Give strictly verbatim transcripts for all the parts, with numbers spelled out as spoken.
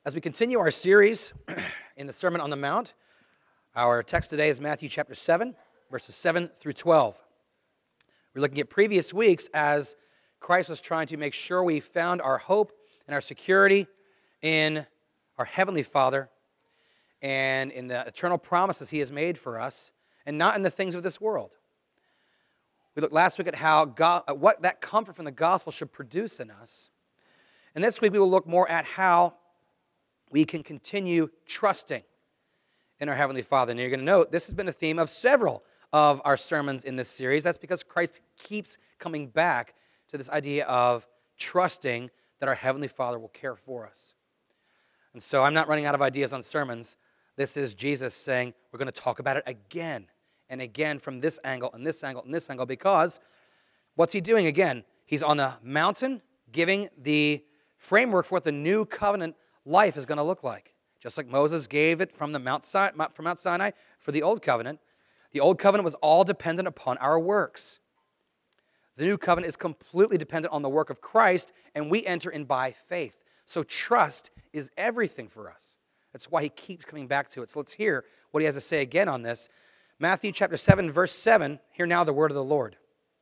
As we continue our series in the Sermon on the Mount, our text today is Matthew chapter seven, verses seven through twelve. We're looking at previous weeks as Christ was trying to make sure we found our hope and our security in our Heavenly Father and in the eternal promises He has made for us, and not in the things of this world. We looked last week at how God, what that comfort from the gospel should produce in us. And this week we will look more at how we can continue trusting in our Heavenly Father. And you're going to note this has been a theme of several of our sermons in this series. That's because Christ keeps coming back to this idea of trusting that our Heavenly Father will care for us. And so I'm not running out of ideas on sermons. This is Jesus saying we're going to talk about it again and again from this angle and this angle and this angle, because what's He doing again? He's on the mountain giving the framework for what the new covenant life is going to look like. Just like Moses gave it from the Mount Sinai, from Mount Sinai for the Old Covenant. The Old Covenant was all dependent upon our works. The New Covenant is completely dependent on the work of Christ, and we enter in by faith. So trust is everything for us. That's why He keeps coming back to it. So let's hear what He has to say again on this. Matthew chapter seven, verse seven, hear now the word of the Lord.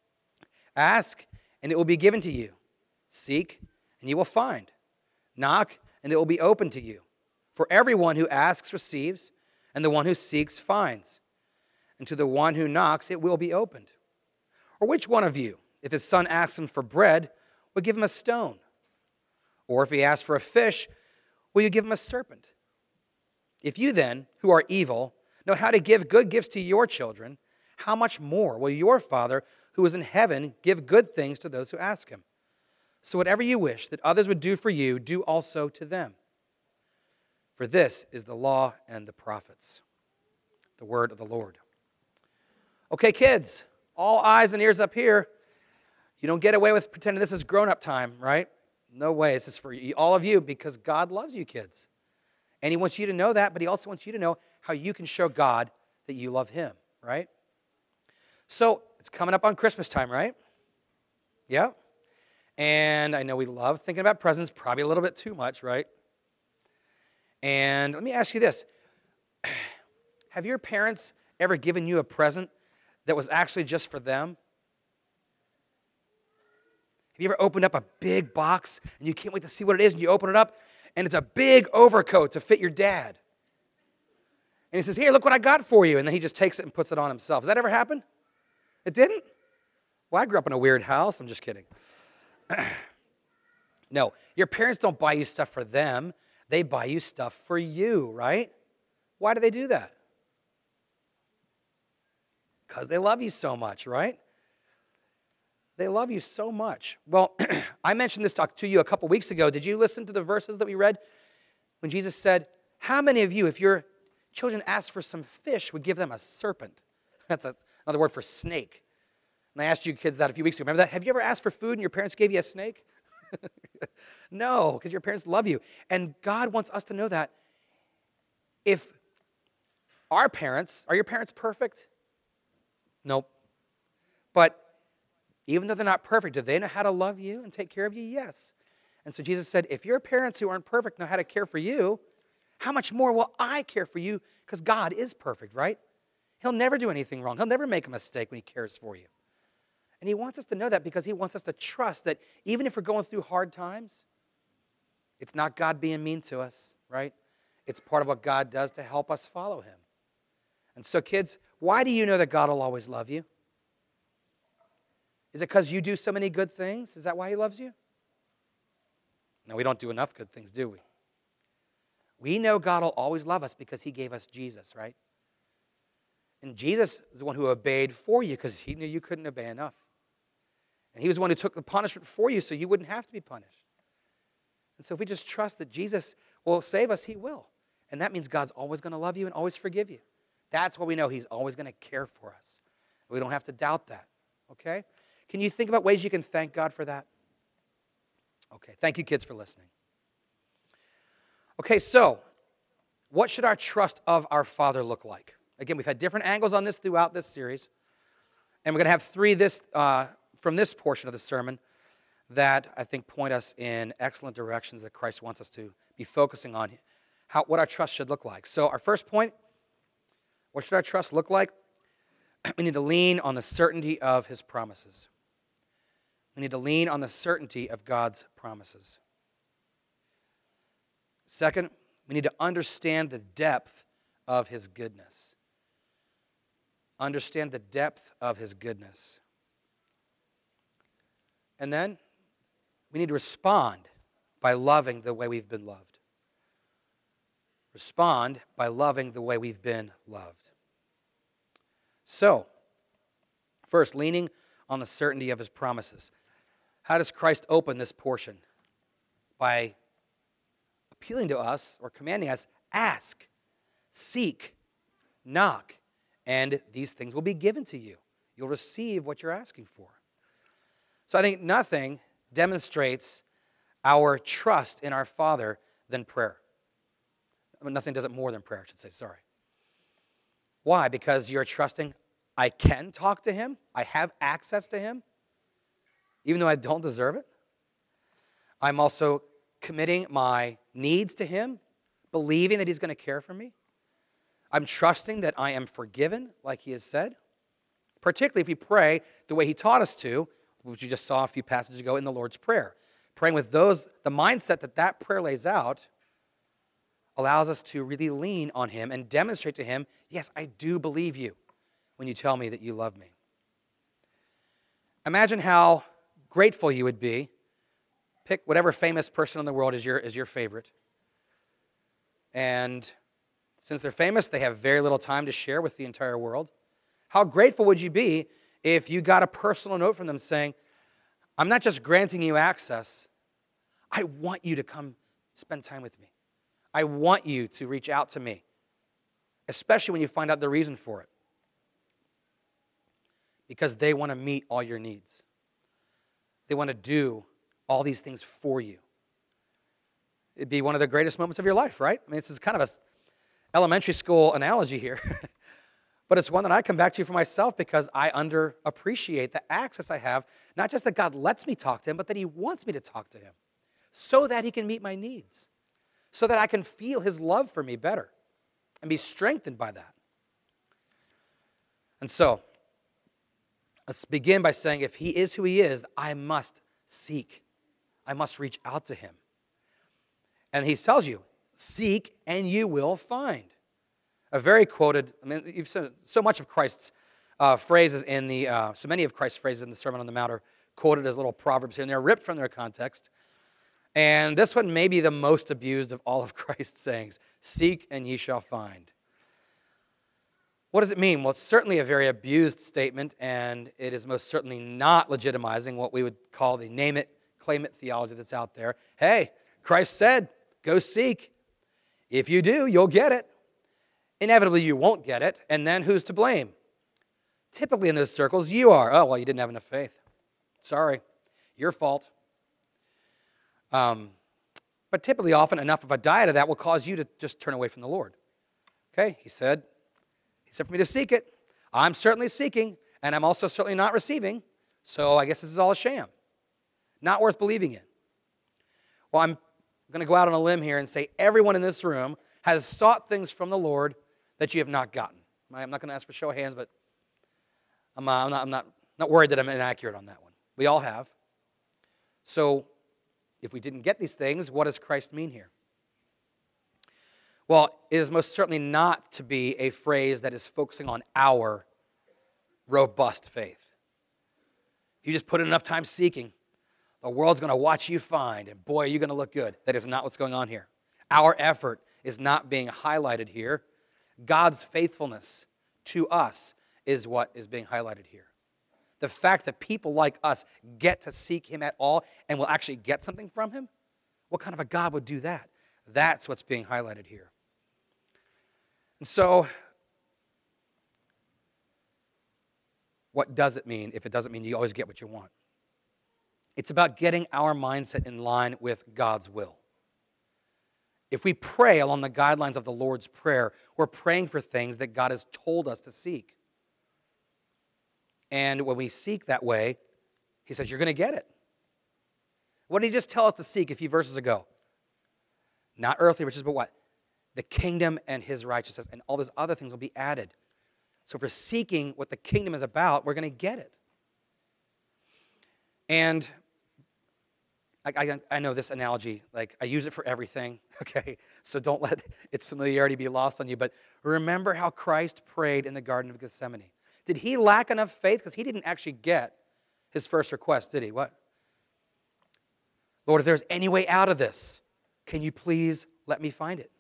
Ask, and it will be given to you. Seek, and you will find. Knock, and it will be open to you. For everyone who asks receives, and the one who seeks finds. And to the one who knocks it will be opened. Or which one of you, if his son asks him for bread, will give him a stone? Or if he asks for a fish, will you give him a serpent? If you then, who are evil, know how to give good gifts to your children, how much more will your Father who is in heaven give good things to those who ask Him? So whatever you wish that others would do for you, do also to them. For this is the law and the prophets. The word of the Lord. Okay, kids, all eyes and ears up here. You don't get away with pretending this is grown-up time, right? No way. This is for all of you because God loves you, kids. And He wants you to know that, but He also wants you to know how you can show God that you love Him, right? So it's coming up on Christmas time, right? Yeah. And I know we love thinking about presents, probably a little bit too much, right? And let me ask you this. Have your parents ever given you a present that was actually just for them? Have you ever opened up a big box and you can't wait to see what it is, and you open it up and it's a big overcoat to fit your dad? And he says, here, look what I got for you. And then he just takes it and puts it on himself. Has that ever happened? It didn't? Well, I grew up in a weird house. I'm just kidding. No, your parents don't buy you stuff for them. They buy you stuff for you, right? Why do they do that? Because they love you so much, right? They love you so much. Well, I mentioned this talk to you a couple weeks ago. Did you listen to the verses that we read when Jesus said, how many of you, if your children asked for some fish, would give them a serpent? That's a, another word for snake. And I asked you kids that a few weeks ago. Remember that? Have you ever asked for food and your parents gave you a snake? No, because your parents love you. And God wants us to know that. If our parents, are your parents perfect? Nope. But even though they're not perfect, do they know how to love you and take care of you? Yes. And so Jesus said, if your parents who aren't perfect know how to care for you, how much more will I care for you? Because God is perfect, right? He'll never do anything wrong. He'll never make a mistake when He cares for you. And He wants us to know that because He wants us to trust that even if we're going through hard times, it's not God being mean to us, right? It's part of what God does to help us follow Him. And so, kids, why do you know that God will always love you? Is it because you do so many good things? Is that why He loves you? No, we don't do enough good things, do we? We know God will always love us because He gave us Jesus, right? And Jesus is the one who obeyed for you because He knew you couldn't obey enough. And He was the one who took the punishment for you so you wouldn't have to be punished. And so if we just trust that Jesus will save us, He will. And that means God's always going to love you and always forgive you. That's what we know. He's always going to care for us. We don't have to doubt that, okay? Can you think about ways you can thank God for that? Okay, thank you, kids, for listening. Okay, so what should our trust of our Father look like? Again, we've had different angles on this throughout this series. And we're going to have three this uh, from this portion of the sermon that I think point us in excellent directions that Christ wants us to be focusing on how, what our trust should look like. So our first point, what should our trust look like? We need to lean on the certainty of his promises. We need to lean on the certainty of God's promises. Second, we need to understand the depth of his goodness. Understand the depth of his goodness. And then we need to respond by loving the way we've been loved. Respond by loving the way we've been loved. So, first, leaning on the certainty of his promises. How does Christ open this portion? By appealing to us or commanding us, ask, seek, knock, and these things will be given to you. You'll receive what you're asking for. So I think nothing demonstrates our trust in our Father than prayer. I mean, nothing does it more than prayer, I should say, sorry. Why? Because you're trusting I can talk to him, I have access to him, even though I don't deserve it. I'm also committing my needs to him, believing that he's going to care for me. I'm trusting that I am forgiven, like he has said. Particularly if we pray the way he taught us to, which you just saw a few passages ago in the Lord's Prayer. Praying with those, the mindset that that prayer lays out allows us to really lean on him and demonstrate to him, yes, I do believe you when you tell me that you love me. Imagine how grateful you would be. Pick whatever famous person in the world is your, is your favorite. And since they're famous, they have very little time to share with the entire world. How grateful would you be if you got a personal note from them saying, I'm not just granting you access, I want you to come spend time with me. I want you to reach out to me, especially when you find out the reason for it. Because they want to meet all your needs. They want to do all these things for you. It'd be one of the greatest moments of your life, right? I mean, this is kind of an elementary school analogy here. But it's one that I come back to for myself because I underappreciate the access I have, not just that God lets me talk to him, but that he wants me to talk to him so that he can meet my needs, so that I can feel his love for me better and be strengthened by that. And so, let's begin by saying if he is who he is, I must seek. I must reach out to him. And he tells you, seek and you will find. A very quoted, I mean, you've seen so much of Christ's uh, phrases in the, uh, so many of Christ's phrases in the Sermon on the Mount are quoted as little proverbs here, and they're ripped from their context. And this one may be the most abused of all of Christ's sayings. Seek and ye shall find. What does it mean? Well, it's certainly a very abused statement, and it is most certainly not legitimizing what we would call the name it, claim it theology that's out there. Hey, Christ said, go seek. If you do, you'll get it. Inevitably, you won't get it, and then who's to blame? Typically in those circles, you are. Oh, well, you didn't have enough faith. Sorry, your fault. Um, but typically, often, enough of a diet of that will cause you to just turn away from the Lord. Okay, he said, he said for me to seek it. I'm certainly seeking, and I'm also certainly not receiving, so I guess this is all a sham. Not worth believing in. Well, I'm going to go out on a limb here and say everyone in this room has sought things from the Lord that you have not gotten. I'm not going to ask for show of hands, but I'm, uh, I'm, not, I'm not, not worried that I'm inaccurate on that one. We all have. So if we didn't get these things, what does Christ mean here? Well, it is most certainly not to be a phrase that is focusing on our robust faith. You just put in enough time seeking, the world's going to watch you find, and boy, are you going to look good. That is not what's going on here. Our effort is not being highlighted here. God's faithfulness to us is what is being highlighted here. The fact that people like us get to seek him at all and will actually get something from him, what kind of a God would do that? That's what's being highlighted here. And so, what does it mean if it doesn't mean you always get what you want? It's about getting our mindset in line with God's will. If we pray along the guidelines of the Lord's Prayer, we're praying for things that God has told us to seek. And when we seek that way, he says, you're going to get it. What did he just tell us to seek a few verses ago? Not earthly riches, but what? The kingdom and his righteousness, and all those other things will be added. So if we're seeking what the kingdom is about, we're going to get it. And I, I, I know this analogy, like I use it for everything, okay? So don't let its familiarity be lost on you. But remember how Christ prayed in the Garden of Gethsemane. Did he lack enough faith? Because he didn't actually get his first request, did he? What? Lord, if there's any way out of this, can you please let me find it?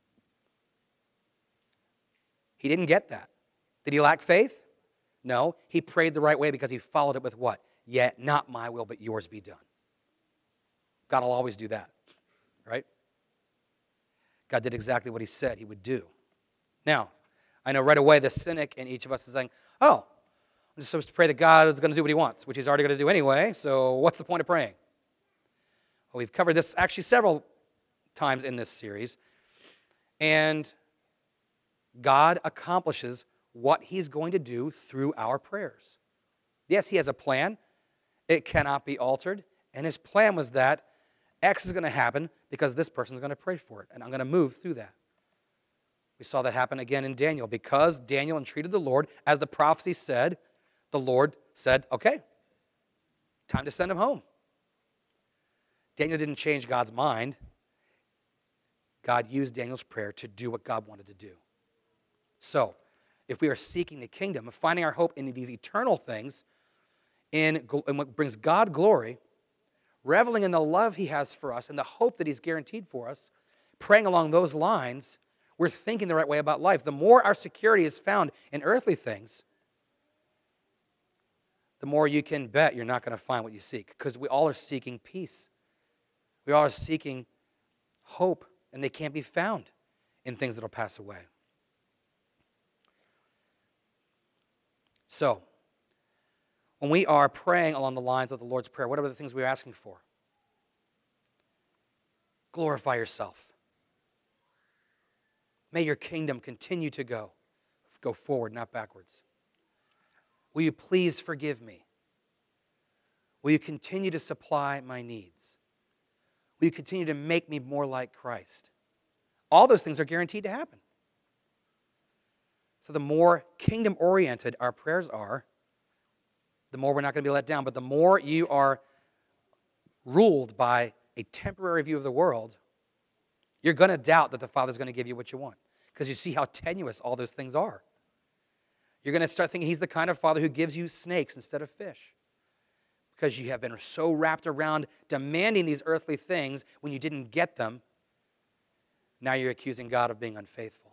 He didn't get that. Did he lack faith? No. He prayed the right way because he followed it with what? Yet not my will, but yours be done. God will always do that, right? God did exactly what he said he would do. Now, I know right away the cynic in each of us is saying, oh, I'm just supposed to pray that God is going to do what he wants, which he's already going to do anyway, so what's the point of praying? Well, we've covered this actually several times in this series, and God accomplishes what he's going to do through our prayers. Yes, he has a plan. It cannot be altered, and his plan was that X is going to happen because this person is going to pray for it, and I'm going to move through that. We saw that happen again in Daniel. Because Daniel entreated the Lord, as the prophecy said, the Lord said, okay, time to send him home. Daniel didn't change God's mind. God used Daniel's prayer to do what God wanted to do. So, if we are seeking the kingdom, finding our hope in these eternal things, in, in what brings God glory, reveling in the love he has for us and the hope that he's guaranteed for us, praying along those lines, we're thinking the right way about life. The more our security is found in earthly things, the more you can bet you're not going to find what you seek, because we all are seeking peace. We all are seeking hope, and they can't be found in things that will pass away. So, when we are praying along the lines of the Lord's Prayer, what are the things we're asking for? Glorify yourself. May your kingdom continue to go. Go forward, not backwards. Will you please forgive me? Will you continue to supply my needs? Will you continue to make me more like Christ? All those things are guaranteed to happen. So the more kingdom-oriented our prayers are, the more we're not going to be let down. But the more you are ruled by a temporary view of the world, you're going to doubt that the Father's going to give you what you want, because you see how tenuous all those things are. You're going to start thinking he's the kind of Father who gives you snakes instead of fish, because you have been so wrapped around demanding these earthly things when you didn't get them. Now you're accusing God of being unfaithful.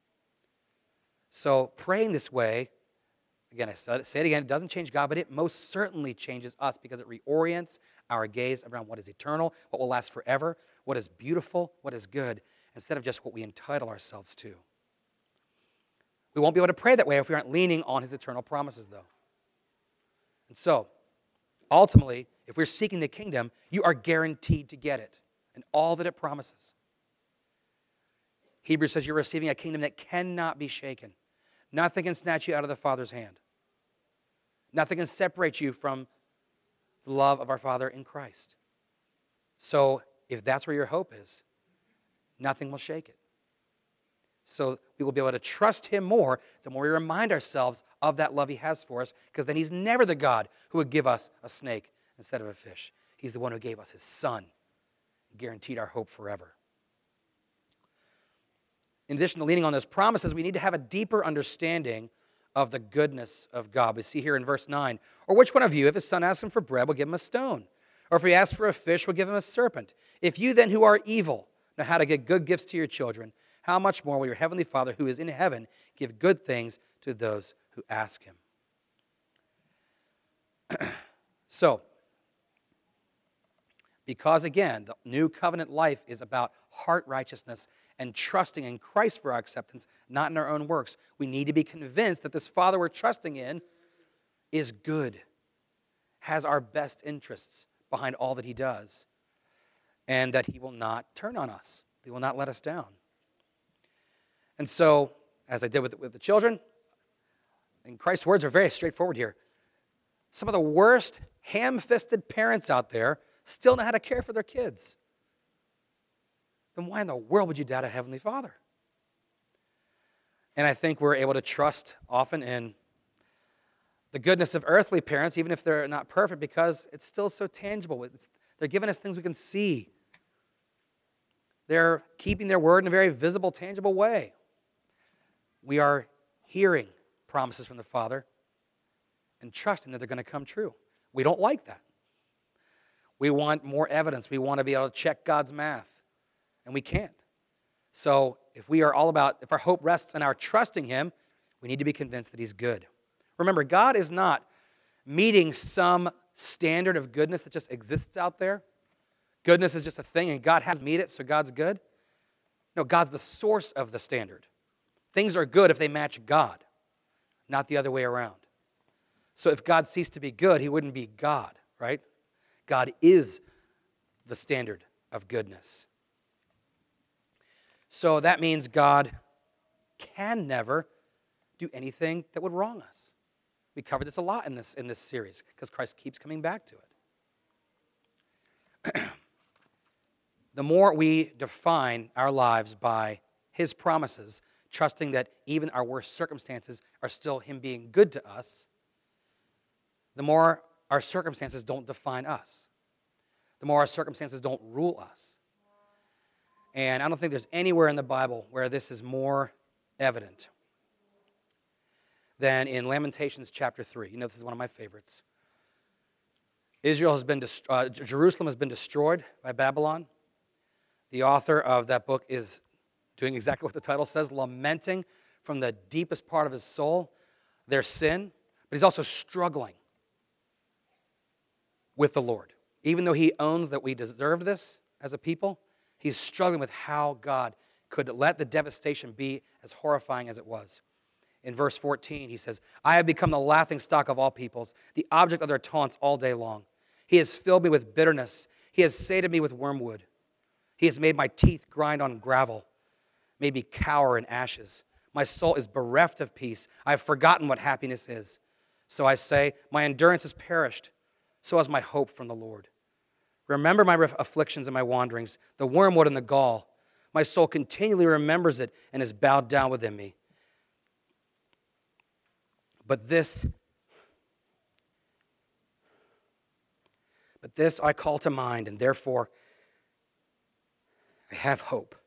So praying this way, again, I said it, say it again, it doesn't change God, but it most certainly changes us, because it reorients our gaze around what is eternal, what will last forever, what is beautiful, what is good, instead of just what we entitle ourselves to. We won't be able to pray that way if we aren't leaning on his eternal promises, though. And so, ultimately, if we're seeking the kingdom, you are guaranteed to get it and all that it promises. Hebrews says you're receiving a kingdom that cannot be shaken. Nothing can snatch you out of the Father's hand. Nothing can separate you from the love of our Father in Christ. So, if that's where your hope is, nothing will shake it. So we will be able to trust him more the more we remind ourselves of that love he has for us, because then he's never the God who would give us a snake instead of a fish. He's the one who gave us his Son, guaranteed our hope forever. In addition to leaning on those promises, we need to have a deeper understanding of the goodness of God. We see here in verse nine, or which one of you, if his son asks him for bread, will give him a stone? Or if he asks for a fish, will give him a serpent? If you then, who are evil, know how to get good gifts to your children, how much more will your heavenly Father who is in heaven give good things to those who ask him? So, because again, the new covenant life is about heart righteousness and trusting in Christ for our acceptance, not in our own works, we need to be convinced that this Father we're trusting in is good, has our best interests behind all that he does, and that he will not turn on us. He will not let us down. And so, as I did with, with the children, and Christ's words are very straightforward here. Some of the worst ham-fisted parents out there still know how to care for their kids. then why in the world would you doubt a Heavenly Father? And I think we're able to trust often in the goodness of earthly parents, even if they're not perfect, because it's still so tangible. It's, they're giving us things we can see. They're keeping their word in a very visible, tangible way. We are hearing promises from the Father and trusting that they're going to come true. We don't like that. We want more evidence. We want to be able to check God's math, and we can't. So if we are all about, if our hope rests in our trusting Him, we need to be convinced that He's good. Remember, God is not meeting some standard of goodness that just exists out there. Goodness is just a thing, and God has to meet it, so God's good. No, God's the source of the standard. Things are good if they match God, not the other way around. So if God ceased to be good, He wouldn't be God, right? God is the standard of goodness. So that means God can never do anything that would wrong us. We covered this a lot in this, in this series because Christ keeps coming back to it. The more we define our lives by His promises, trusting that even our worst circumstances are still Him being good to us, the more our circumstances don't define us. The more our circumstances don't rule us. And I don't think there's anywhere in the Bible where this is more evident than in Lamentations chapter three. You know, this is one of my favorites. Israel has been, dest- uh, Jerusalem has been destroyed by Babylon. The author of that book is doing exactly what the title says, lamenting from the deepest part of his soul their sin, but he's also struggling with the Lord. Even though he owns that we deserve this as a people, he's struggling with how God could let the devastation be as horrifying as it was. In verse fourteen, he says, I have become the laughingstock of all peoples, the object of their taunts all day long. He has filled me with bitterness. He has sated me with wormwood. He has made my teeth grind on gravel, made me cower in ashes. My soul is bereft of peace. I have forgotten what happiness is. So I say, my endurance has perished. So has my hope from the Lord. Remember my afflictions and my wanderings, the wormwood and the gall. My soul continually remembers it and is bowed down within me. But this, but this I call to mind, and therefore I have hope.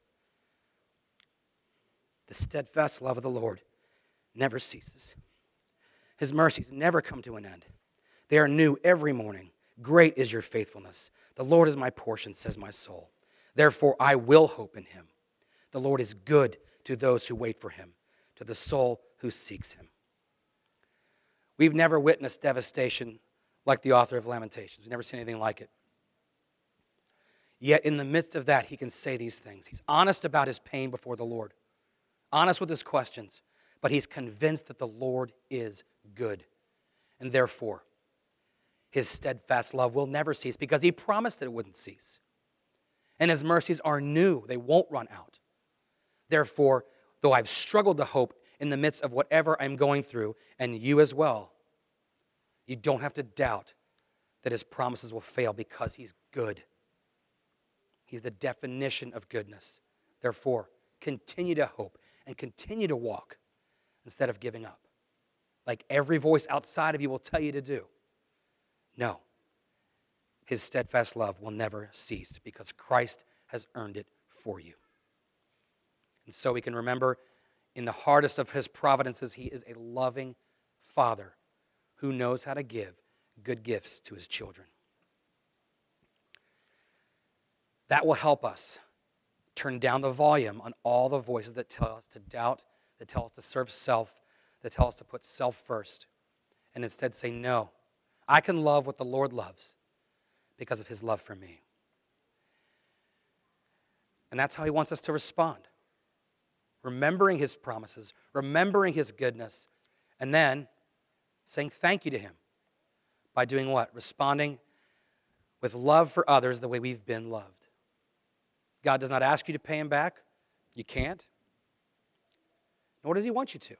The steadfast love of the Lord never ceases. His mercies never come to an end. They are new every morning. Great is your faithfulness. The Lord is my portion, says my soul. Therefore I will hope in Him. The Lord is good to those who wait for Him, to the soul who seeks Him. We've never witnessed devastation like the author of Lamentations. We've never seen anything like it. Yet in the midst of that, he can say these things. He's honest about his pain before the Lord, honest with his questions, but he's convinced that the Lord is good. And therefore, His steadfast love will never cease because He promised that it wouldn't cease. And His mercies are new. They won't run out. Therefore, though I've struggled to hope in the midst of whatever I'm going through, and you as well, you don't have to doubt that His promises will fail because He's good. He's the definition of goodness. Therefore, continue to hope and continue to walk instead of giving up, like every voice outside of you will tell you to do. No, His steadfast love will never cease because Christ has earned it for you. And so we can remember in the hardest of His providences, He is a loving Father who knows how to give good gifts to His children. That will help us turn down the volume on all the voices that tell us to doubt, that tell us to serve self, that tell us to put self first, and instead say, no, I can love what the Lord loves because of His love for me. And that's how He wants us to respond. Remembering His promises, remembering His goodness, and then saying thank you to Him by doing what? Responding with love for others the way we've been loved. God does not ask you to pay Him back. You can't. Nor does He want you to.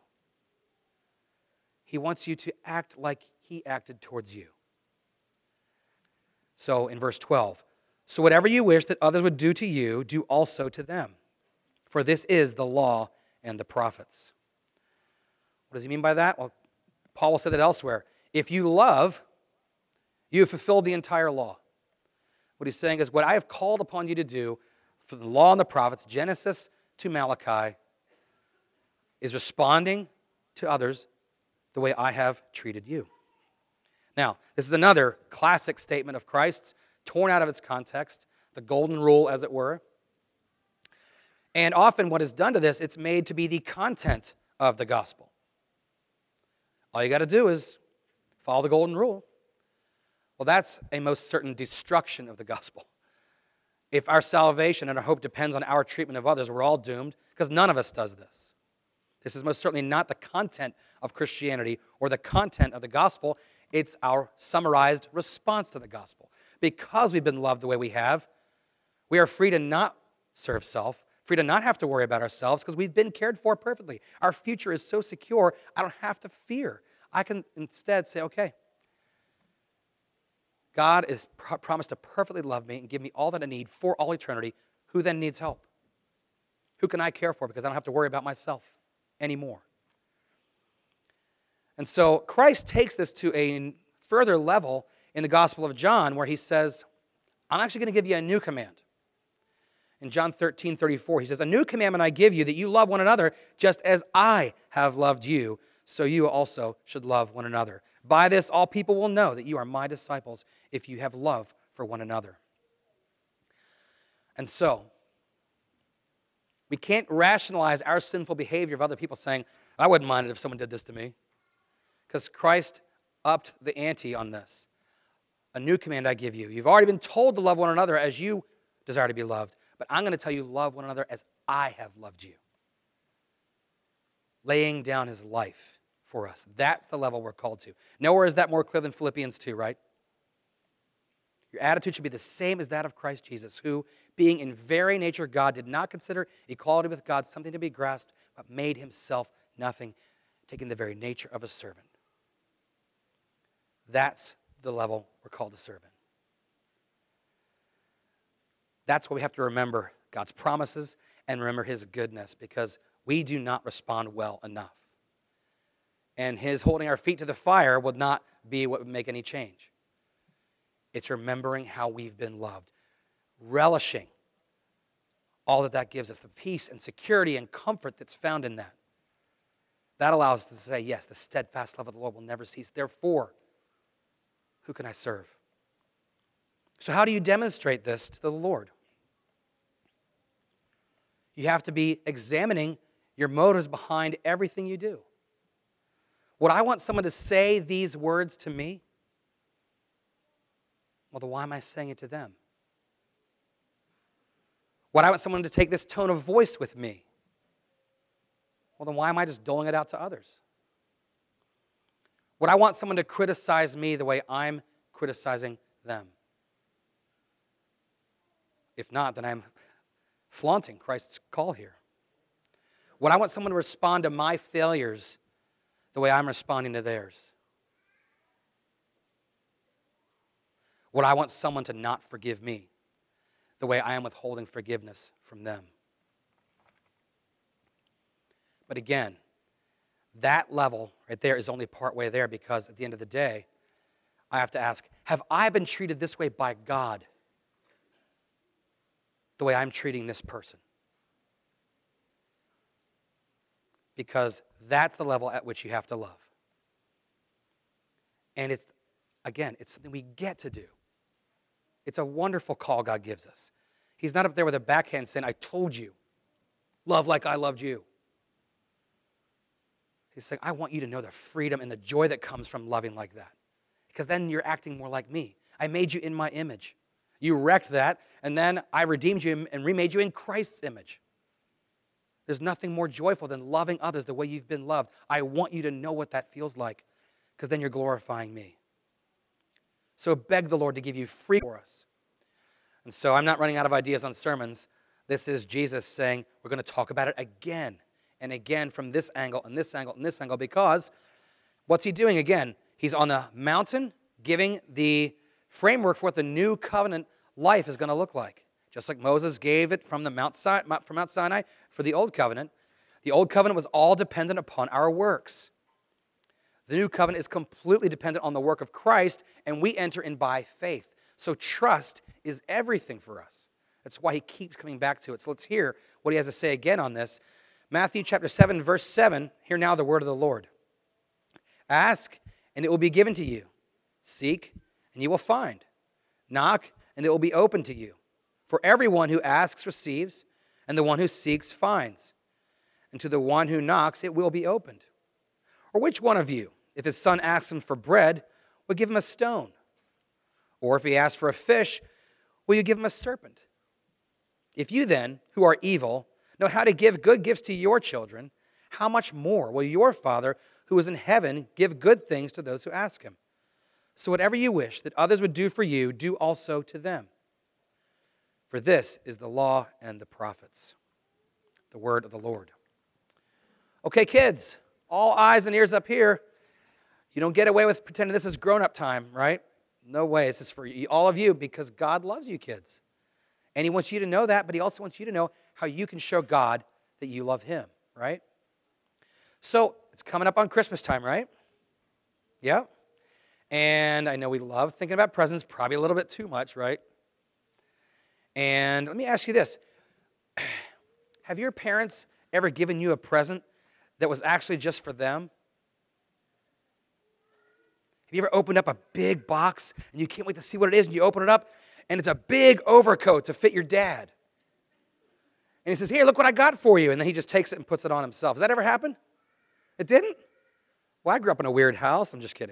He wants you to act like He acted towards you. So in verse twelve, So whatever you wish that others would do to you, do also to them. For this is the law and the prophets. What does he mean by that? Well, Paul will say that elsewhere. If you love, you have fulfilled the entire law. What he's saying is, what I have called upon you to do for the law and the prophets, Genesis to Malachi, is responding to others the way I have treated you. Now, this is another classic statement of Christ's, torn out of its context, the golden rule, as it were. And often what is done to this, it's made to be the content of the gospel. All you got to do is follow the golden rule. Well, that's a most certain destruction of the gospel. If our salvation and our hope depends on our treatment of others, we're all doomed, because none of us does this. This is most certainly not the content of Christianity or the content of the gospel. It's our summarized response to the gospel. Because we've been loved the way we have, we are free to not serve self, free to not have to worry about ourselves because we've been cared for perfectly. Our future is so secure, I don't have to fear. I can instead say, okay, God is pro- promised to perfectly love me and give me all that I need for all eternity. Who then needs help? Who can I care for because I don't have to worry about myself anymore? And so Christ takes this to a further level in the Gospel of John where he says, I'm actually going to give you a new command. In John thirteen thirty-four, he says, a new commandment I give you, that you love one another just as I have loved you, so you also should love one another. By this, all people will know that you are my disciples if you have love for one another. And so, we can't rationalize our sinful behavior of other people saying, I wouldn't mind it if someone did this to me. Because Christ upped the ante on this. A new command I give you. You've already been told to love one another as you desire to be loved. But I'm going to tell you, love one another as I have loved you. Laying down his life for us. That's the level we're called to. Nowhere is that more clear than Philippians two, right? Your attitude should be the same as that of Christ Jesus, who, being in very nature God, did not consider equality with God something to be grasped, but made himself nothing, taking the very nature of a servant. That's the level we're called to serve in. That's what we have to remember, God's promises, and remember his goodness, because we do not respond well enough. And his holding our feet to the fire will not be what would make any change. It's remembering how we've been loved, relishing all that that gives us, the peace and security and comfort that's found in that. That allows us to say, yes, the steadfast love of the Lord will never cease. Therefore, who can I serve? So how do you demonstrate this to the Lord? You have to be examining your motives behind everything you do. Would I want someone to say these words to me? Well, then why am I saying it to them? Would I want someone to take this tone of voice with me? Well, then why am I just doling it out to others? Would I want someone to criticize me the way I'm criticizing them? If not, then I'm flaunting Christ's call here. Would I want someone to respond to my failures the way I'm responding to theirs? Would I want someone to not forgive me the way I am withholding forgiveness from them? But again, that level right there is only partway there, because at the end of the day, I have to ask, have I been treated this way by God the way I'm treating this person? Because that's the level at which you have to love. And it's, again, it's something we get to do. It's a wonderful call God gives us. He's not up there with a backhand saying, I told you, love like I loved you. He's saying, I want you to know the freedom and the joy that comes from loving like that. Because then you're acting more like me. I made you in my image. You wrecked that, and then I redeemed you and remade you in Christ's image. There's nothing more joyful than loving others the way you've been loved. I want you to know what that feels like, because then you're glorifying me. So beg the Lord to give you free for us. And so I'm not running out of ideas on sermons. This is Jesus saying we're going to talk about it again and again from this angle and this angle and this angle, because what's he doing again? He's on the mountain giving the framework for what the new covenant life is going to look like. Just like Moses gave it from the Mount Sinai, from Mount Sinai for the Old Covenant, the Old Covenant was all dependent upon our works. The New Covenant is completely dependent on the work of Christ, and we enter in by faith. So trust is everything for us. That's why he keeps coming back to it. So let's hear what he has to say again on this. Matthew chapter seven, verse seven, hear now the word of the Lord. Ask, and it will be given to you. Seek, and you will find. Knock, and it will be open to you. For everyone who asks receives, and the one who seeks finds. And to the one who knocks it will be opened. Or which one of you, if his son asks him for bread, will give him a stone? Or if he asks for a fish, will you give him a serpent? If you then, who are evil, know how to give good gifts to your children, how much more will your Father who is in heaven give good things to those who ask him? So whatever you wish that others would do for you, do also to them. For this is the law and the prophets. The word of the Lord. Okay, kids, all eyes and ears up here. You don't get away with pretending this is grown-up time, right? No way. This is for you, all of you, because God loves you, kids. And he wants you to know that, but he also wants you to know how you can show God that you love him, right? So, it's coming up on Christmas time, right? Yeah. And I know we love thinking about presents, probably a little bit too much, right? And let me ask you this. Have your parents ever given you a present that was actually just for them? Have you ever opened up a big box and you can't wait to see what it is, and you open it up and it's a big overcoat to fit your dad? And he says, here, look what I got for you. And then he just takes it and puts it on himself. Has that ever happened? It didn't? Well, I grew up in a weird house. I'm just kidding.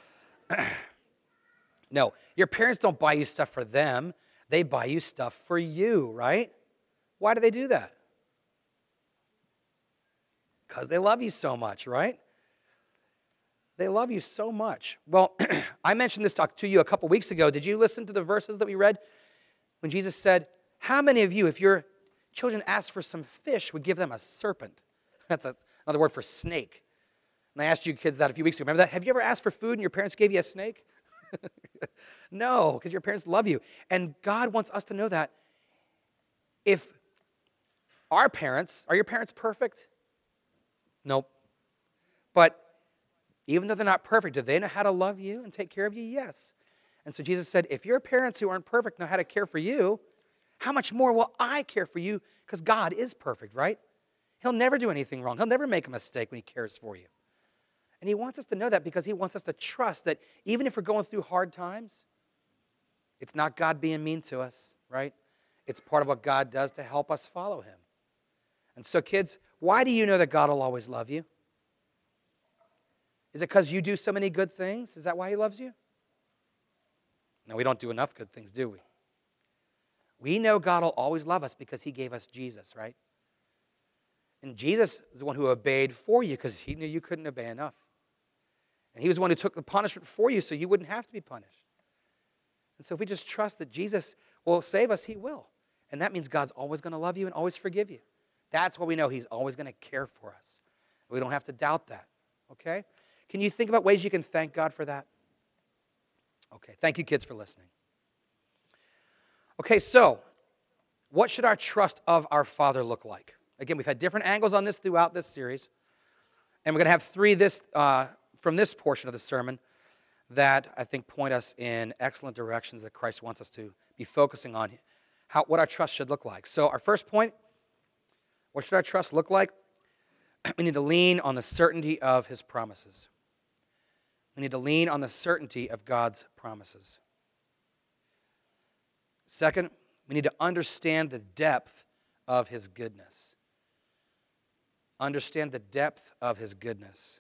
No, your parents don't buy you stuff for them. They buy you stuff for you, right? Why do they do that? Because they love you so much, right? They love you so much. Well, I mentioned this talk to you a couple weeks ago. Did you listen to the verses that we read? When Jesus said, how many of you, if your children asked for some fish, would give them a serpent? That's a, another word for snake. And I asked you kids that a few weeks ago. Remember that? Have you ever asked for food and your parents gave you a snake? No, because your parents love you. And God wants us to know that. If our parents, are your parents perfect? Nope. But even though they're not perfect, do they know how to love you and take care of you? Yes. And so Jesus said, if your parents who aren't perfect know how to care for you, how much more will I care for you? Because God is perfect, right? He'll never do anything wrong. He'll never make a mistake when he cares for you. And he wants us to know that because he wants us to trust that even if we're going through hard times, it's not God being mean to us, right? It's part of what God does to help us follow him. And so, kids, why do you know that God will always love you? Is it because you do so many good things? Is that why he loves you? No, we don't do enough good things, do we? We know God will always love us because he gave us Jesus, right? And Jesus is the one who obeyed for you because he knew you couldn't obey enough. And he was the one who took the punishment for you so you wouldn't have to be punished. And so if we just trust that Jesus will save us, he will. And that means God's always going to love you and always forgive you. That's what we know. He's always going to care for us. We don't have to doubt that, okay? Can you think about ways you can thank God for that? Okay, thank you, kids, for listening. Okay, so what should our trust of our Father look like? Again, we've had different angles on this throughout this series. And we're going to have three this uh, from this portion of the sermon that I think point us in excellent directions that Christ wants us to be focusing on, how, what our trust should look like. So our first point, what should our trust look like? We need to lean on the certainty of his promises. We need to lean on the certainty of God's promises. Second, we need to understand the depth of his goodness. Understand the depth of his goodness.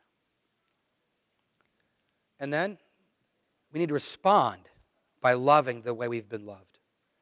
And then, we need to respond by loving the way we've been loved.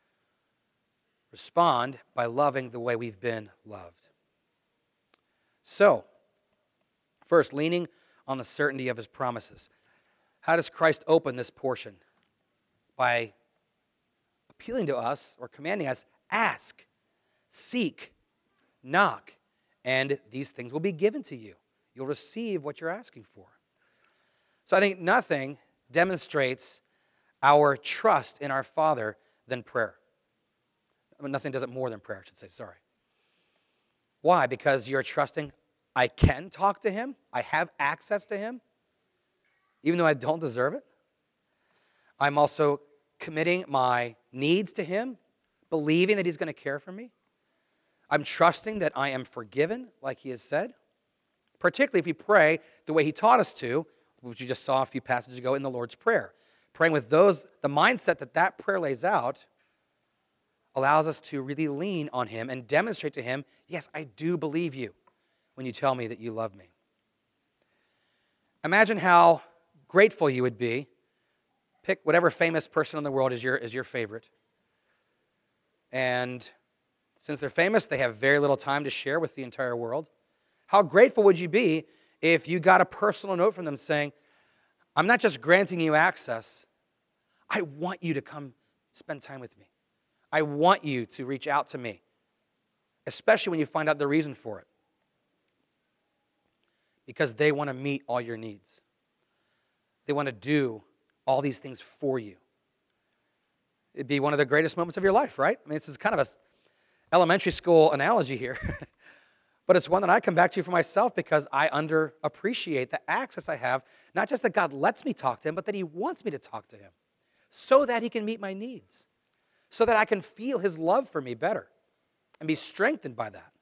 Respond by loving the way we've been loved. So, first, leaning on the certainty of his promises. How does Christ open this portion? By appealing to us or commanding us, ask, seek, knock, and these things will be given to you. You'll receive what you're asking for. So I think nothing demonstrates our trust in our Father than prayer. I mean, nothing does it more than prayer, I should say, sorry. Why? Because you're trusting I can talk to him, I have access to him, even though I don't deserve it. I'm also committing my needs to him, believing that he's going to care for me. I'm trusting that I am forgiven, like he has said, particularly if we pray the way he taught us to, which you just saw a few passages ago in the Lord's Prayer. Praying with those, the mindset that that prayer lays out allows us to really lean on him and demonstrate to him, yes, I do believe you when you tell me that you love me. Imagine how grateful you would be. Pick whatever famous person in the world is your, is your favorite. And since they're famous, they have very little time to share with the entire world. How grateful would you be if you got a personal note from them saying, I'm not just granting you access, I want you to come spend time with me. I want you to reach out to me, especially when you find out the reason for it. Because they want to meet all your needs. They want to do all these things for you. It'd be one of the greatest moments of your life, right? I mean, this is kind of an elementary school analogy here. But it's one that I come back to for myself because I underappreciate the access I have, not just that God lets me talk to him, but that he wants me to talk to him so that he can meet my needs, so that I can feel his love for me better and be strengthened by that.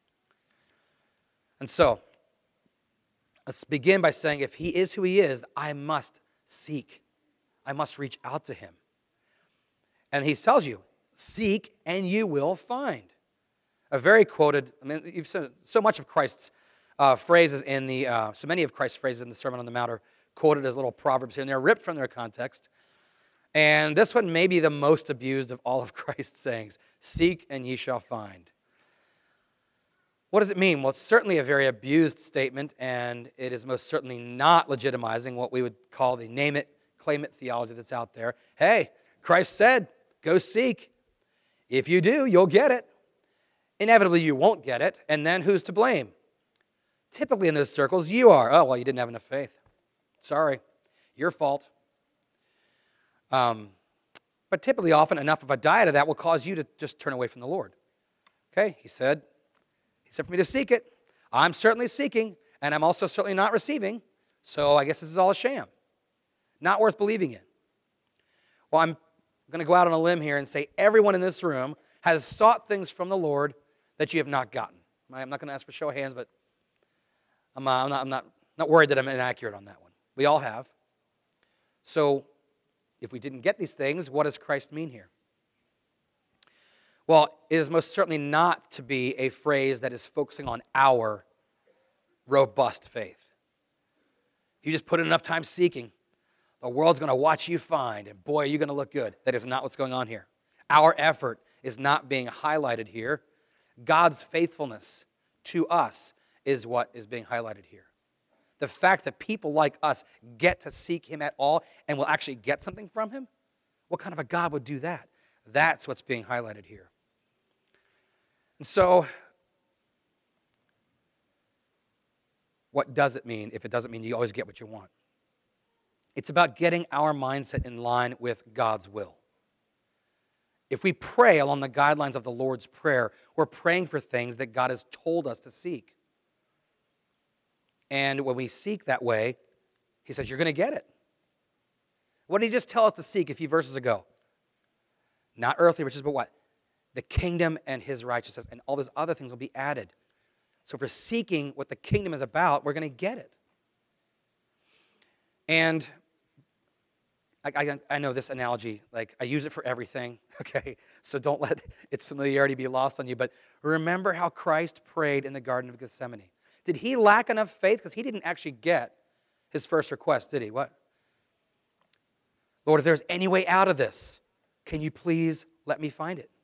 And so, let's begin by saying if he is who he is, I must seek. I must reach out to him. And he tells you, seek and you will find. A very quoted, I mean, you've seen so much of Christ's uh, phrases in the, uh, so many of Christ's phrases in the Sermon on the Mount are quoted as little proverbs here, and they're ripped from their context. And this one may be the most abused of all of Christ's sayings. Seek and ye shall find. What does it mean? Well, it's certainly a very abused statement, and it is most certainly not legitimizing what we would call the name it, claim it theology that's out there. Hey, Christ said, go seek. If you do, you'll get it. Inevitably, you won't get it, and then who's to blame? Typically in those circles, you are. Oh, well, you didn't have enough faith. Sorry, your fault. Um, but typically, often, enough of a diet of that will cause you to just turn away from the Lord. Okay, he said, he said for me to seek it. I'm certainly seeking, and I'm also certainly not receiving, so I guess this is all a sham. Not worth believing in. Well, I'm going to go out on a limb here and say everyone in this room has sought things from the Lord that you have not gotten. I'm not going to ask for show of hands, but I'm, uh, I'm, not, I'm not, not worried that I'm inaccurate on that one. We all have. So if we didn't get these things, what does Christ mean here? Well, it is most certainly not to be a phrase that is focusing on our robust faith. You just put in enough time seeking, the world's going to watch you find, and boy, you're going to look good. That is not what's going on here. Our effort is not being highlighted here. God's faithfulness to us is what is being highlighted here. The fact that people like us get to seek him at all and will actually get something from him, what kind of a God would do that? That's what's being highlighted here. And so, what does it mean if it doesn't mean you always get what you want? It's about getting our mindset in line with God's will. If we pray along the guidelines of the Lord's Prayer, we're praying for things that God has told us to seek. And when we seek that way, he says, you're going to get it. What did he just tell us to seek a few verses ago? Not earthly riches, but what? The kingdom and his righteousness, and all those other things will be added. So if we're seeking what the kingdom is about, we're going to get it. And I, I, I know this analogy, like I use it for everything, okay? So don't let its familiarity be lost on you. But remember how Christ prayed in the Garden of Gethsemane. Did he lack enough faith? Because he didn't actually get his first request, did he? What? Lord, if there's any way out of this, can you please let me find it?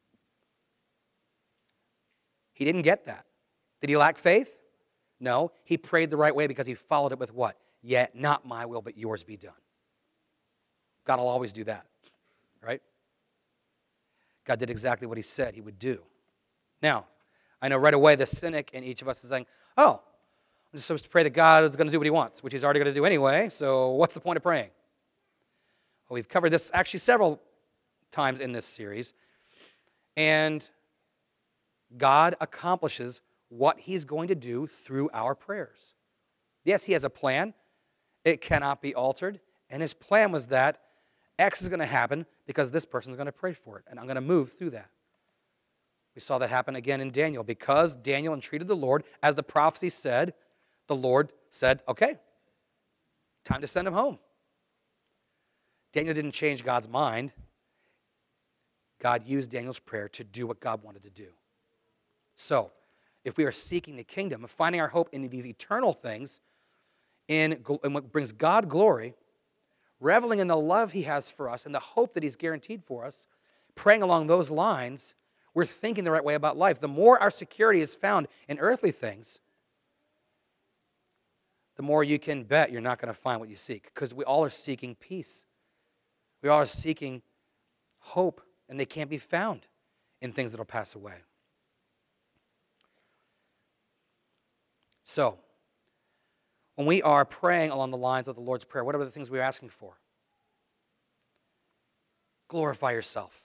He didn't get that. Did he lack faith? No. He prayed the right way because he followed it with what? Yet not my will, but yours be done. God will always do that, right? God did exactly what he said he would do. Now, I know right away the cynic in each of us is saying, oh, I'm just supposed to pray that God is going to do what he wants, which he's already going to do anyway, so what's the point of praying? Well, we've covered this actually several times in this series. And God accomplishes what he's going to do through our prayers. Yes, he has a plan. It cannot be altered. And his plan was that X is going to happen because this person is going to pray for it. And I'm going to move through that. We saw that happen again in Daniel. Because Daniel entreated the Lord, as the prophecy said, the Lord said, okay, time to send him home. Daniel didn't change God's mind. God used Daniel's prayer to do what God wanted to do. So, if we are seeking the kingdom, of finding our hope in these eternal things, in, in what brings God glory, reveling in the love he has for us and the hope that he's guaranteed for us, praying along those lines, we're thinking the right way about life. The more our security is found in earthly things, the more you can bet you're not going to find what you seek, because we all are seeking peace. We all are seeking hope, and they can't be found in things that will pass away. So, when we are praying along the lines of the Lord's Prayer, what are the things we're asking for? Glorify yourself.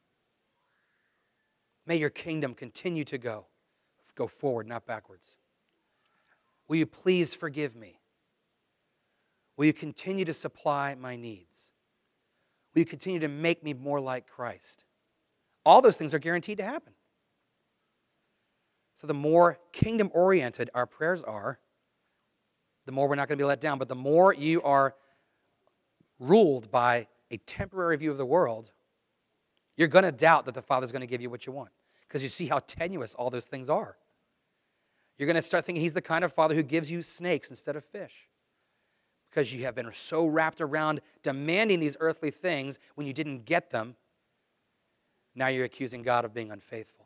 May your kingdom continue to go. Go forward, not backwards. Will you please forgive me? Will you continue to supply my needs? Will you continue to make me more like Christ? All those things are guaranteed to happen. So the more kingdom-oriented our prayers are, the more we're not going to be let down. But the more you are ruled by a temporary view of the world, you're going to doubt that the Father's going to give you what you want, because you see how tenuous all those things are. You're going to start thinking he's the kind of Father who gives you snakes instead of fish, because you have been so wrapped around demanding these earthly things when you didn't get them. Now you're accusing God of being unfaithful.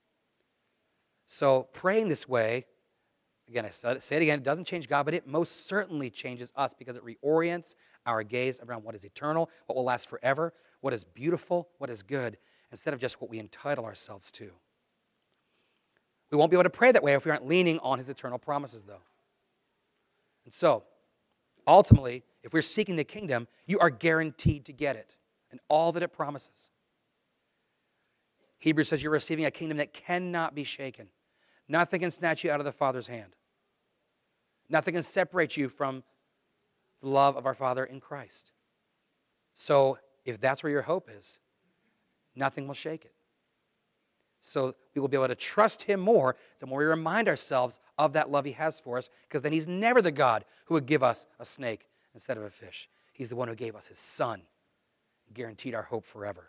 So praying this way, again, I said it, say it again, it doesn't change God, but it most certainly changes us, because it reorients our gaze around what is eternal, what will last forever, what is beautiful, what is good, instead of just what we entitle ourselves to. We won't be able to pray that way if we aren't leaning on his eternal promises, though. And so, ultimately, if we're seeking the kingdom, you are guaranteed to get it and all that it promises. Hebrews says you're receiving a kingdom that cannot be shaken. Nothing can snatch you out of the Father's hand. Nothing can separate you from the love of our Father in Christ. So, if that's where your hope is, nothing will shake it. So we will be able to trust him more the more we remind ourselves of that love he has for us, because then he's never the God who would give us a snake instead of a fish. He's the one who gave us his Son, guaranteed our hope forever.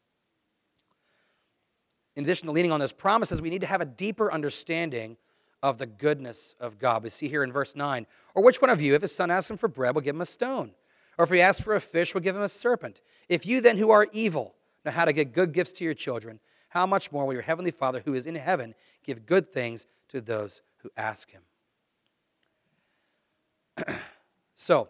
In addition to leaning on those promises, we need to have a deeper understanding of the goodness of God. We see here in verse nine, or which one of you, if his son asks him for bread, will give him a stone? Or if he asks for a fish, will give him a serpent? If you then, who are evil, know how to give good gifts to your children, how much more will your heavenly Father who is in heaven give good things to those who ask him? So,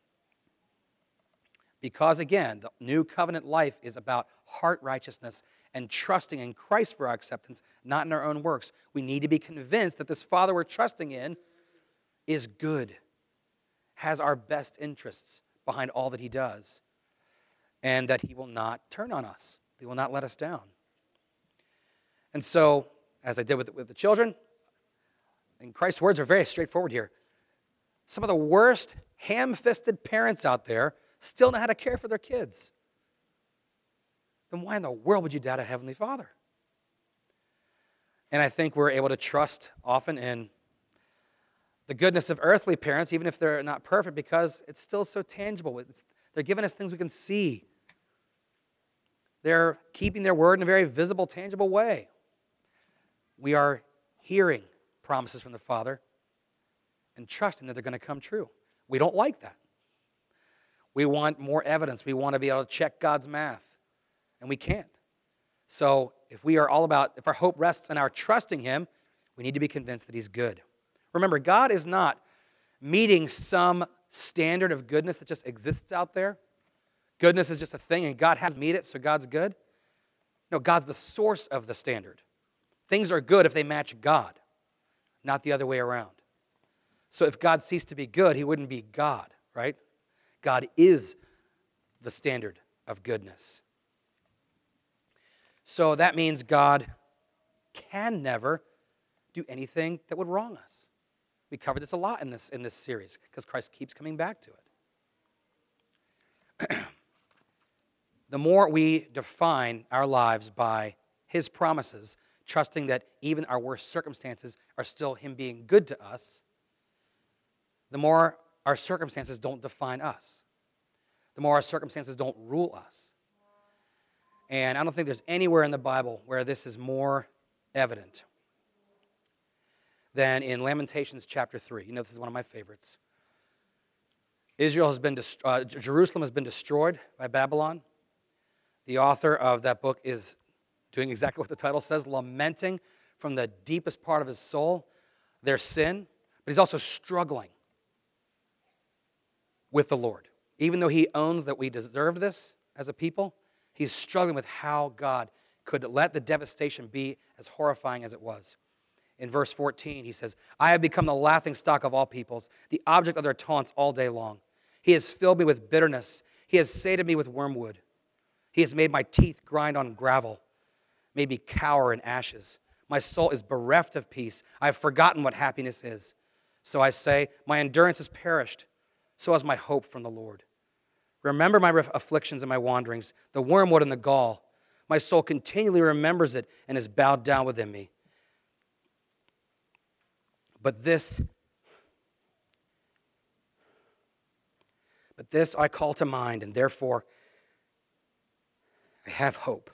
because again, the new covenant life is about heart righteousness and trusting in Christ for our acceptance, not in our own works, we need to be convinced that this Father we're trusting in is good, has our best interests behind all that he does, and that he will not turn on us. He will not let us down. And so, as I did with, with the children, and Christ's words are very straightforward here. Some of the worst ham-fisted parents out there still know how to care for their kids. Then why in the world would you doubt a Heavenly Father? And I think we're able to trust often in the goodness of earthly parents, even if they're not perfect, because it's still so tangible. It's, they're giving us things we can see. They're keeping their word in a very visible, tangible way. We are hearing promises from the Father and trusting that they're going to come true. We don't like that. We want more evidence. We want to be able to check God's math, and we can't. So if we are all about, if our hope rests in our trusting him, we need to be convinced that he's good. Remember, God is not meeting some standard of goodness that just exists out there. Goodness is just a thing, and God has to meet it, so God's good. No, God's the source of the standard. Things are good if they match God, not the other way around. So if God ceased to be good, he wouldn't be God, right? God is the standard of goodness. So that means God can never do anything that would wrong us. We covered this a lot in this, in this series because Christ keeps coming back to it. The more we define our lives by his promises, trusting that even our worst circumstances are still him being good to us, the more our circumstances don't define us. The more our circumstances don't rule us. And I don't think there's anywhere in the Bible where this is more evident than in Lamentations chapter three. You know, this is one of my favorites. Israel has been, dest- uh, Jerusalem has been destroyed by Babylon. The author of that book is doing exactly what the title says, lamenting from the deepest part of his soul their sin, but he's also struggling with the Lord. Even though he owns that we deserve this as a people, he's struggling with how God could let the devastation be as horrifying as it was. In verse fourteen, he says, I have become the laughingstock of all peoples, the object of their taunts all day long. He has filled me with bitterness. He has sated me with wormwood. He has made my teeth grind on gravel, made me cower in ashes. My soul is bereft of peace. I have forgotten what happiness is. So I say, my endurance has perished. So has my hope from the Lord. Remember my afflictions and my wanderings, the wormwood and the gall. My soul continually remembers it and is bowed down within me. But this, but this I call to mind, and therefore I have hope.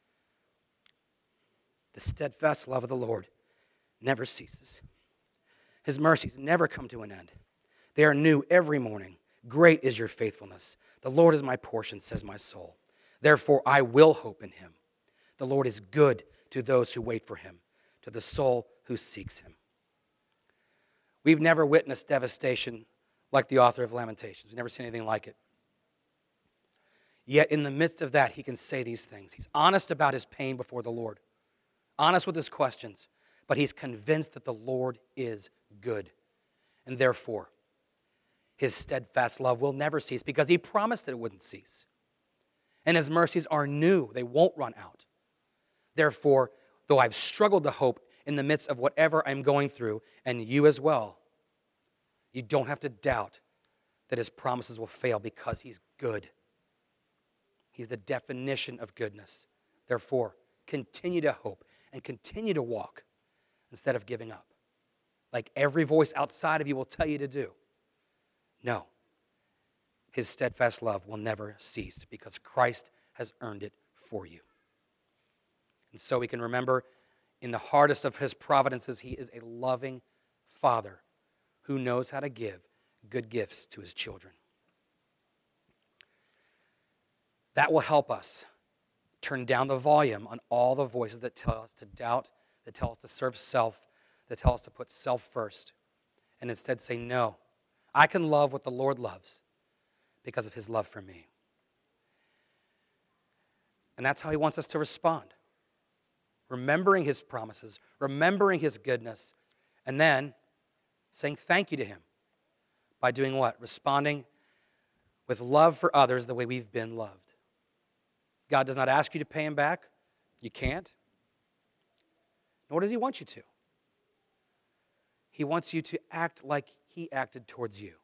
The steadfast love of the Lord never ceases. His mercies never come to an end. They are new every morning. Great is your faithfulness. The Lord is my portion, says my soul. Therefore I will hope in him. The Lord is good to those who wait for him, to the soul who seeks him. We've never witnessed devastation like the author of Lamentations. We've never seen anything like it. Yet in the midst of that, he can say these things. He's honest about his pain before the Lord, honest with his questions, but he's convinced that the Lord is good. And therefore, his steadfast love will never cease because he promised that it wouldn't cease. And his mercies are new. They won't run out. Therefore, though I've struggled to hope in the midst of whatever I'm going through, and you as well, you don't have to doubt that his promises will fail because he's good. He's the definition of goodness. Therefore, continue to hope and continue to walk instead of giving up. Like every voice outside of you will tell you to do. No. His steadfast love will never cease because Christ has earned it for you. And so we can remember in the hardest of his providences, he is a loving Father who knows how to give good gifts to his children. That will help us turn down the volume on all the voices that tell us to doubt, that tell us to serve self, that tell us to put self first, and instead say, no, I can love what the Lord loves because of his love for me. And that's how he wants us to respond. Remembering his promises, remembering his goodness, and then saying thank you to him by doing what? Responding with love for others the way we've been loved. God does not ask you to pay him back. You can't. Nor does he want you to. He wants you to act like he acted towards you.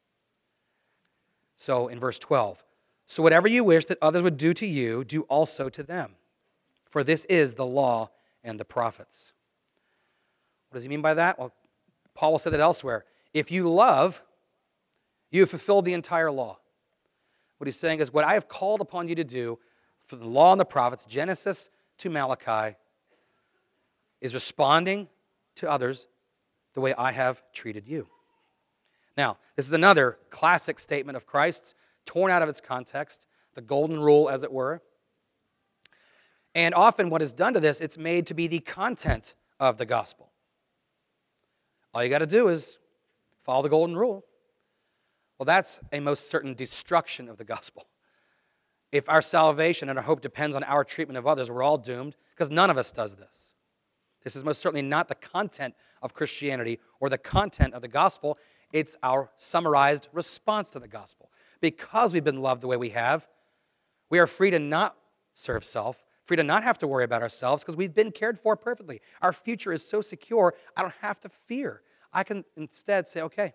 So in verse twelve, so whatever you wish that others would do to you, do also to them. For this is the law and the prophets. What does he mean by that? Well, Paul will say that elsewhere. If you love, you have fulfilled the entire law. What he's saying is what I have called upon you to do for the law and the prophets, Genesis to Malachi, is responding to others the way I have treated you. Now, this is another classic statement of Christ's, torn out of its context, the golden rule, as it were. And often what is done to this, it's made to be the content of the gospel. All you got to do is follow the golden rule. Well, that's a most certain destruction of the gospel. If our salvation and our hope depends on our treatment of others, we're all doomed because none of us does this. This is most certainly not the content of Christianity or the content of the gospel. It's our summarized response to the gospel. Because we've been loved the way we have, we are free to not serve self, Free to not have to worry about ourselves because we've been cared for perfectly. Our future is so secure, I don't have to fear. I can instead say, okay,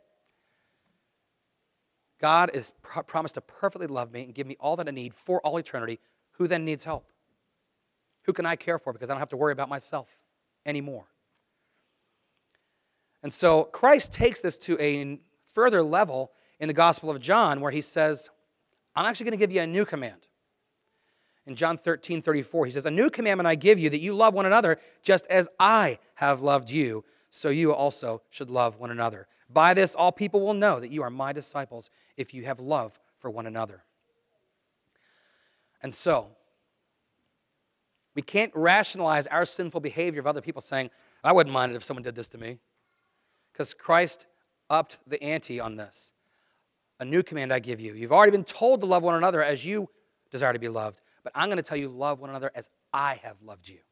God is pro- promised to perfectly love me and give me all that I need for all eternity. Who then needs help? Who can I care for because I don't have to worry about myself anymore? And so Christ takes this to a further level in the Gospel of John where he says, I'm actually going to give you a new command. In John thirteen thirty-four, he says, a new commandment I give you, that you love one another just as I have loved you, so you also should love one another. By this, all people will know that you are my disciples if you have love for one another. And so, we can't rationalize our sinful behavior of other people saying, I wouldn't mind it if someone did this to me. Because Christ upped the ante on this. A new command I give you. You've already been told to love one another as you desire to be loved. But I'm going to tell you, love one another as I have loved you.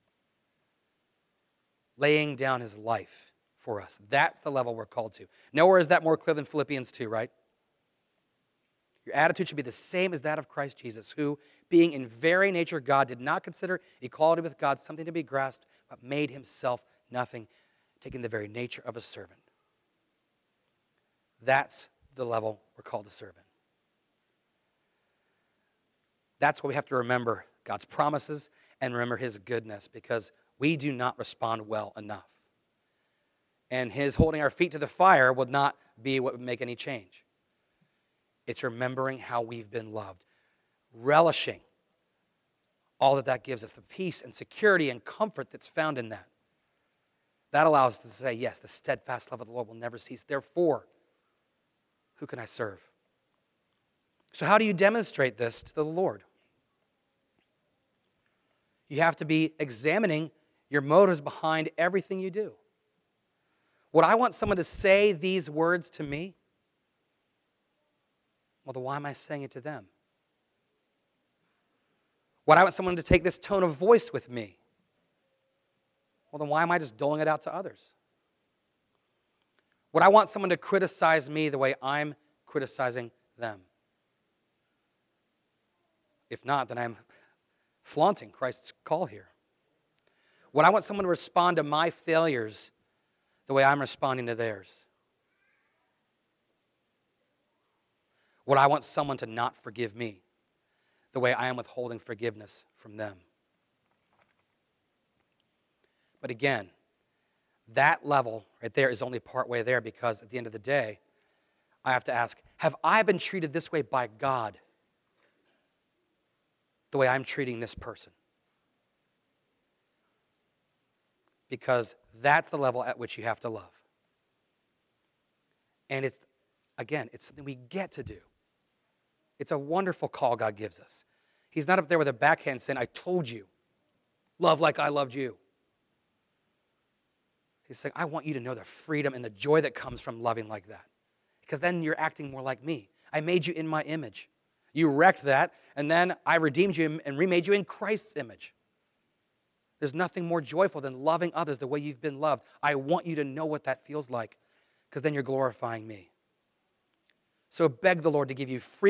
Laying down his life for us. That's the level we're called to. Nowhere is that more clear than Philippians two, right? Your attitude should be the same as that of Christ Jesus, who, being in very nature God, did not consider equality with God something to be grasped, but made himself nothing, taking the very nature of a servant. That's the level we're called to serve in. That's why we have to remember God's promises and remember his goodness, because we do not respond well enough. And his holding our feet to the fire would not be what would make any change. It's remembering how we've been loved, relishing all that that gives us, the peace and security and comfort that's found in that. That allows us to say, yes, the steadfast love of the Lord will never cease. Therefore, who can I serve? So how do you demonstrate this to the Lord? You have to be examining your motives behind everything you do. Would I want someone to say these words to me? Well, then why am I saying it to them? Would I want someone to take this tone of voice with me? Well, then why am I just doling it out to others? Would I want someone to criticize me the way I'm criticizing them? If not, then I'm flaunting Christ's call here. Would I want someone to respond to my failures the way I'm responding to theirs? Would I want someone to not forgive me the way I am withholding forgiveness from them? But again, that level right there is only partway there, because at the end of the day, I have to ask, have I been treated this way by God the way I'm treating this person? Because that's the level at which you have to love. And it's, again, it's something we get to do. It's a wonderful call God gives us. He's not up there with a backhand saying, I told you, love like I loved you. He's saying, I want you to know the freedom and the joy that comes from loving like that. Because then you're acting more like me. I made you in my image. You wrecked that, and then I redeemed you and remade you in Christ's image. There's nothing more joyful than loving others the way you've been loved. I want you to know what that feels like, because then you're glorifying me. So beg the Lord to give you free